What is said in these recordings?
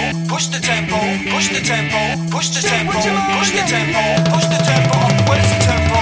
push the tempo, push the tempo, push the tempo, push the tempo, push the tempo. Where's the tempo?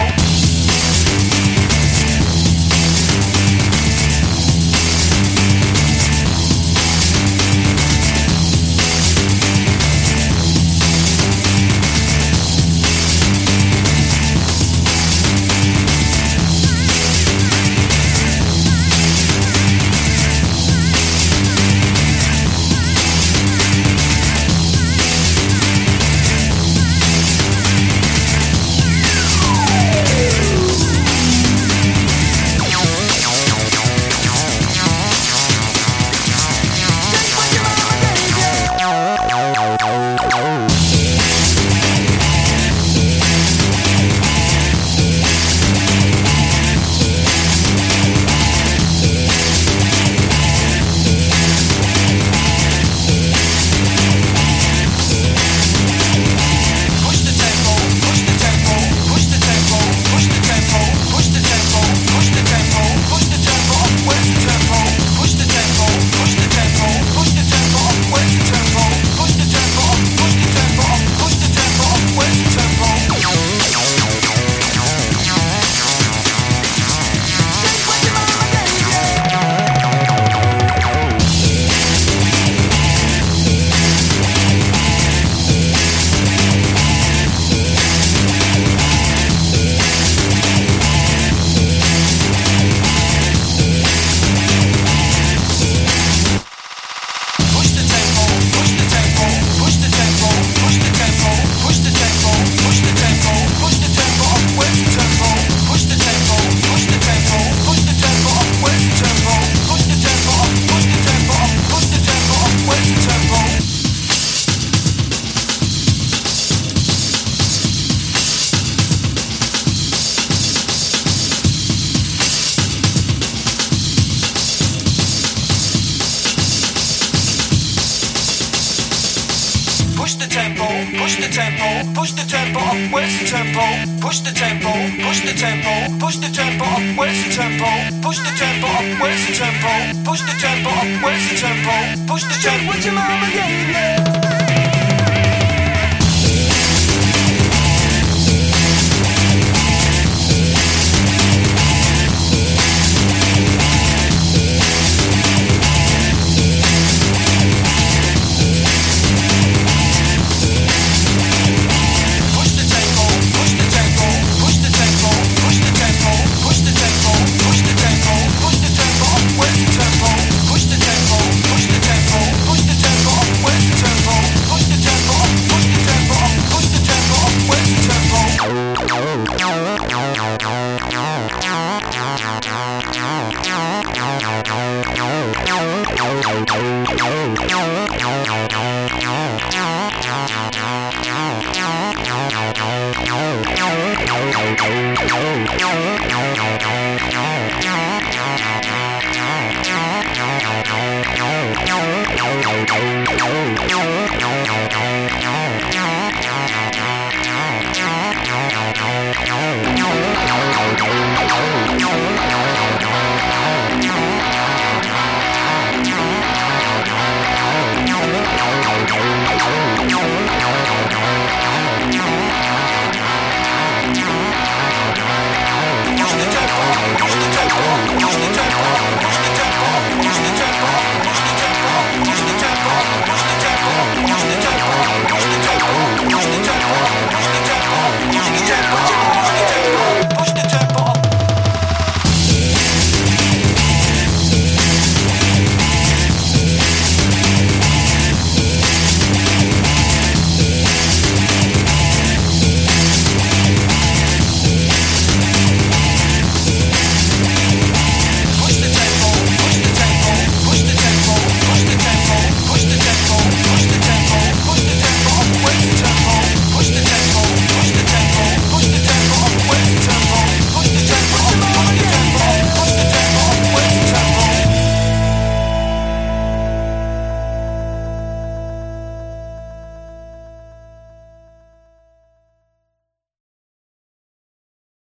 Push the tempo, push the tempo, push the tempo up. Where's the tempo? Push the tempo, push the tempo, push the tempo up. Where's the tempo? Push the tempo up. Where's the tempo? Push the tempo up. Where's the tempo? Push the tempo. What your mama gave you?